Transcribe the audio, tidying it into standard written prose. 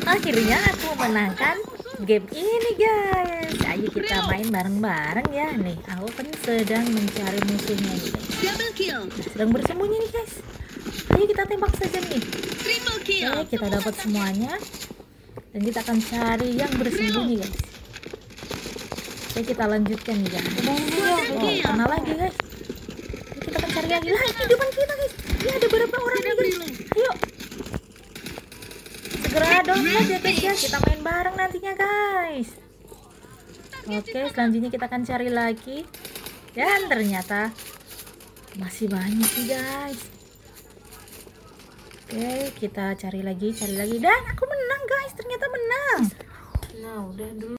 Akhirnya aku memenangkan game ini guys. Ayo kita main bareng-bareng ya. Nih aku kan sedang mencari musuhnya nih guys. Double kill. Sedang bersembunyi nih guys. Ayo kita tembak saja nih. Triple kill. Oke, kita dapat semuanya. Dan kita akan cari yang bersembunyi guys. Oke, kita lanjutkan nih guys. Oh, kena lagi guys. Ayo, kita akan cari lagi di depan kita guys. Ini ada beberapa orang nih guys. Ayo. Segera download ya guys ya. Kita main bareng nantinya guys. Oke, selanjutnya kita akan cari lagi. Dan ternyata masih banyak nih guys. Oke, kita cari lagi. Dan aku menang guys. Ternyata menang. Nah, udah dulu.